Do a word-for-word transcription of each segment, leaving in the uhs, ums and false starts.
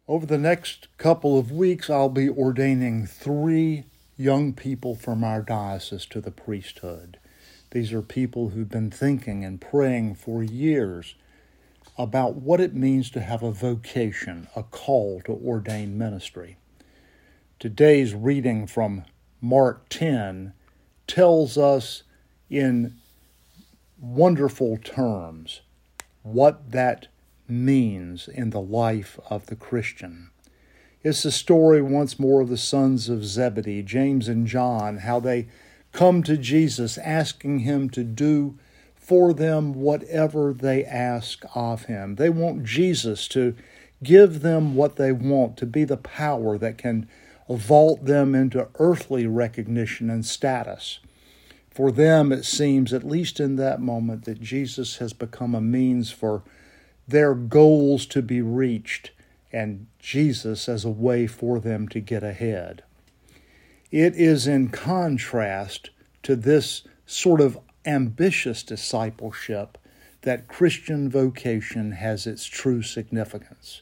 Over the next couple of weeks, I'll be ordaining three young people from our diocese to the priesthood. These are people who've been thinking and praying for years about what it means to have a vocation, a call to ordain ministry. Today's reading from Mark ten tells us in wonderful terms what that means in the life of the Christian. It's the story once more of the sons of Zebedee, James and John, how they come to Jesus asking him to do for them whatever they ask of him. They want Jesus to give them what they want, to be the power that can vault them into earthly recognition and status. For them, it seems, at least in that moment, that Jesus has become a means for their goals to be reached, and Jesus as a way for them to get ahead. It is in contrast to this sort of ambitious discipleship that Christian vocation has its true significance.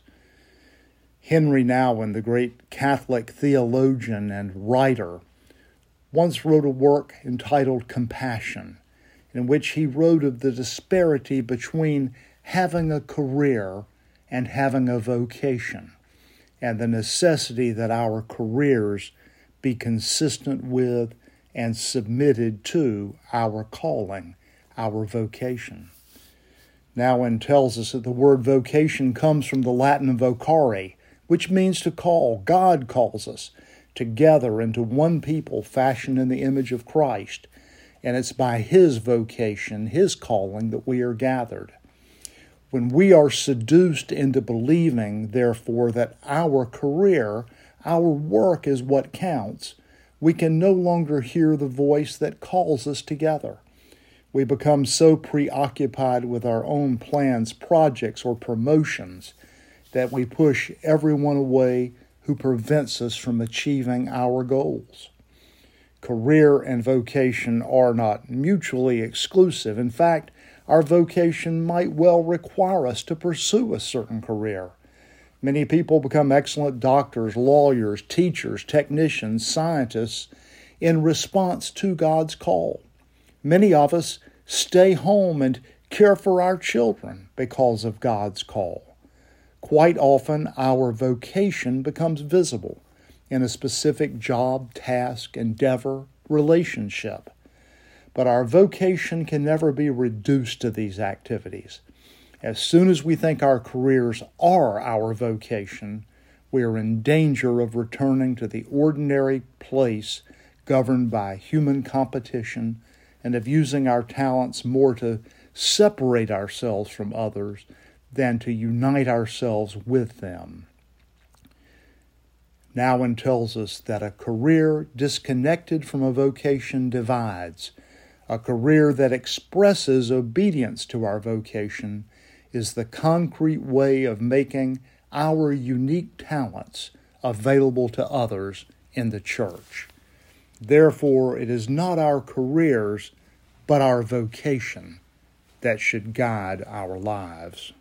Henry Nouwen, the great Catholic theologian and writer, once wrote a work entitled Compassion, in which he wrote of the disparity between having a career and having a vocation, and the necessity that our careers be consistent with and submitted to our calling, our vocation. Nouwen tells us that the word vocation comes from the Latin vocare, which means to call. God calls us together into one people fashioned in the image of Christ, and it's by His vocation, His calling, that we are gathered. When we are seduced into believing, therefore, that our career, our work is what counts, we can no longer hear the voice that calls us together. We become so preoccupied with our own plans, projects, or promotions that we push everyone away who prevents us from achieving our goals. Career and vocation are not mutually exclusive. In fact, our vocation might well require us to pursue a certain career. Many people become excellent doctors, lawyers, teachers, technicians, scientists in response to God's call. Many of us stay home and care for our children because of God's call. Quite often, our vocation becomes visible in a specific job, task, endeavor, relationship. But our vocation can never be reduced to these activities. As soon as we think our careers are our vocation, we are in danger of returning to the ordinary place governed by human competition and of using our talents more to separate ourselves from others than to unite ourselves with them. Nouwen tells us that a career disconnected from a vocation divides. A career that expresses obedience to our vocation is the concrete way of making our unique talents available to others in the church. Therefore, it is not our careers, but our vocation that should guide our lives.